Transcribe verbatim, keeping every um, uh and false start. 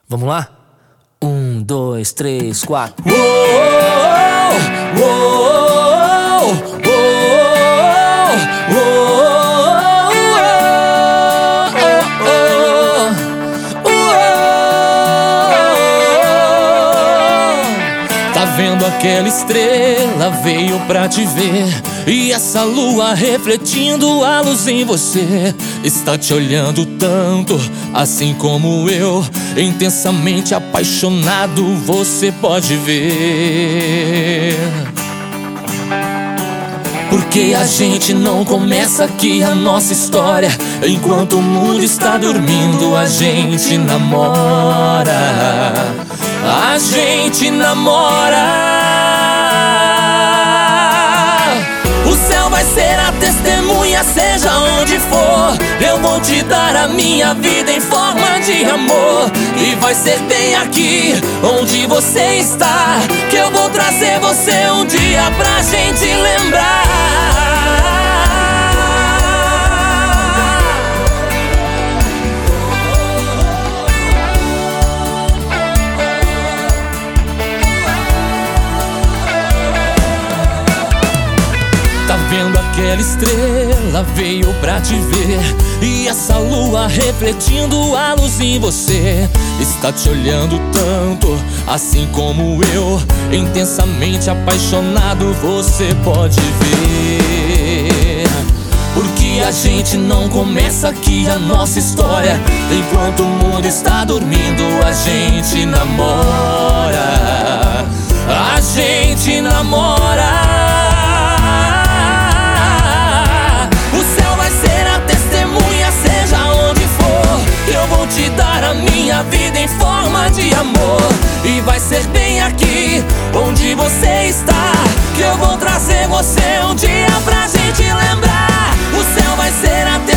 Vamos lá? Um, dois, três, quatro. Uou, uou, uou, uou, uou, uou. Tá vendo aquela estrela? Veio pra te ver. E essa lua refletindo a luz em você está te olhando tanto, assim como eu, intensamente apaixonado, você pode ver. Porque a gente não começa aqui a nossa história enquanto o mundo está dormindo, a gente namora. A gente namora. O céu vai ser a testemunha, seja onde for. Eu vou te dar a minha vida em forma de amor. E vai ser bem aqui, onde você está, que eu vou trazer você um dia pra gente lembrar. Vendo aquela estrela, veio pra te ver. E essa lua refletindo a luz em você está te olhando tanto, assim como eu, intensamente apaixonado, você pode ver. Porque a gente não começa aqui a nossa história enquanto o mundo está dormindo, a gente namora. A gente namora. Te dar a minha vida em forma de amor. E vai ser bem aqui, onde você está, que eu vou trazer você um dia pra gente lembrar. O céu vai ser a